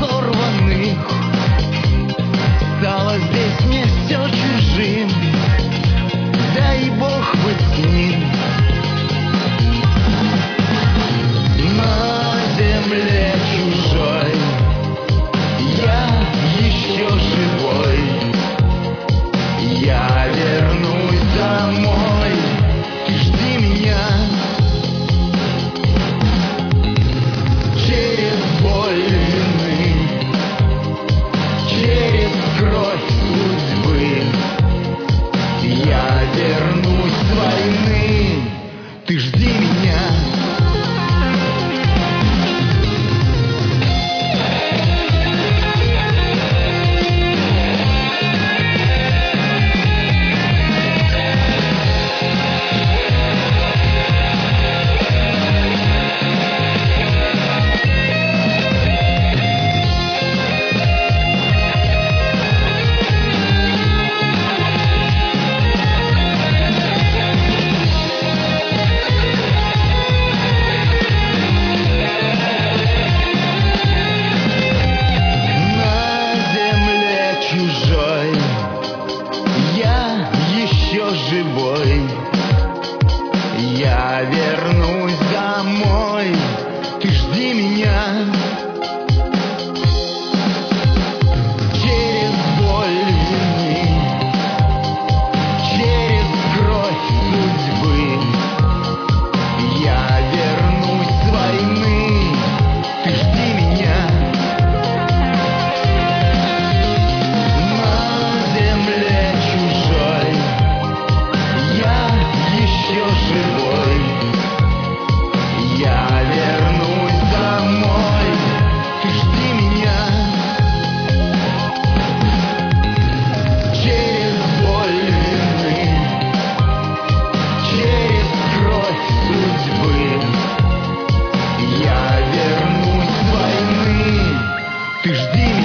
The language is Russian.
разорванных. Стало здесь мне все чужим, дай Бог быть с ним. На земле чужой я еще живой. Я вернусь домой, ты жди меня. Через боль вины, через кровь судьбы я вернусь с войны, ты жди меня. Я еще живой, я вернусь домой, ты жди меня. Через боль вины, через кровь судьбы я вернусь с войны, ты жди меня. Живой, я вернусь домой, ты жди меня. Через боль вины, через кровь судьбы я вернусь с войны, ты жди меня.